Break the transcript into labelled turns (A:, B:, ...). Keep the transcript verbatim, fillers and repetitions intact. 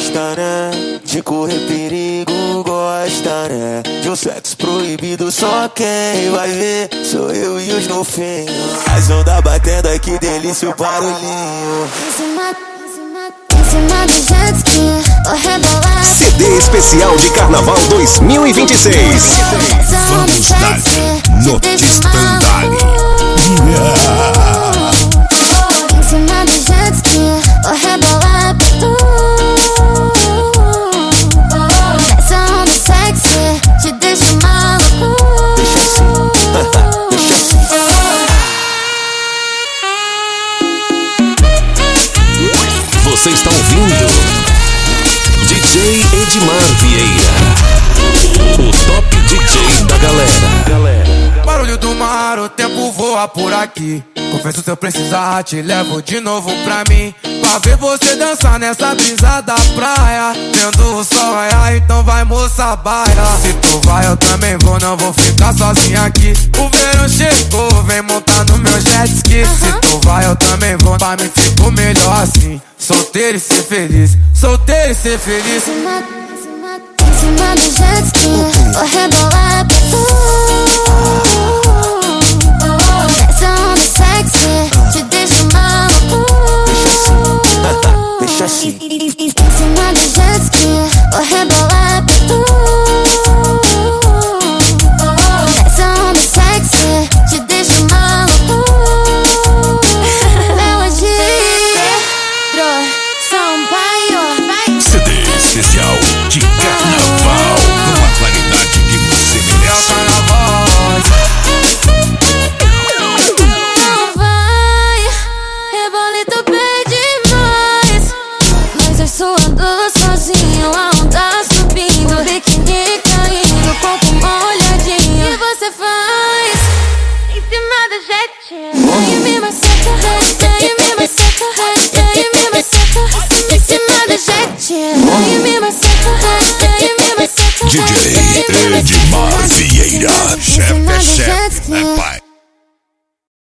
A: gosta, né? De correr perigo, gosta, né? De um sexo proibido, só quem vai ver sou eu e os golfinhos. As ondas batendo, ai que delícia o barulhinho.
B: Em cima, em cima, em cima do jet ski, vou rebolar.
C: C D especial de Carnaval dois mil e vinte e seis.
B: Vamos dar
C: Notistandale.
B: Em cima do jet ski, vou rebolar pra tu. Essa onda sexy te deixa maluco.
A: Deixa assim, deixa assim.
C: Você está ouvindo D J Edmar Vieira, o top D J da galera.
D: Barulho do mar, o tempo voa por aqui. Confesso se eu precisar, te levo de novo pra mim. Pra ver você dançar nessa brisa da praia. Vendo o sol raiar, então vai moça, baila. Se tu vai eu também vou, não vou ficar sozinho aqui. O verão chegou, vem montar no meu jet ski. Se tu vai eu também vou, pra mim ficou melhor assim. Solteiro e ser feliz, solteiro e ser feliz.
B: Em cima, em cima, em cima do jet ski, vou rebolar pra tu. Essa onda sexy te deixa maluco.
A: Deixa assim, deixa assim.
B: Em cima do jet ski, vou rebolar pra tu. Essa onda sexy te deixa maluco. Pedro Sampaio, vai.
C: C D especial de Carnaval, com a qualidade que você merece.
B: Não vai, rebolito bem demais. Mas eu suando sozinho.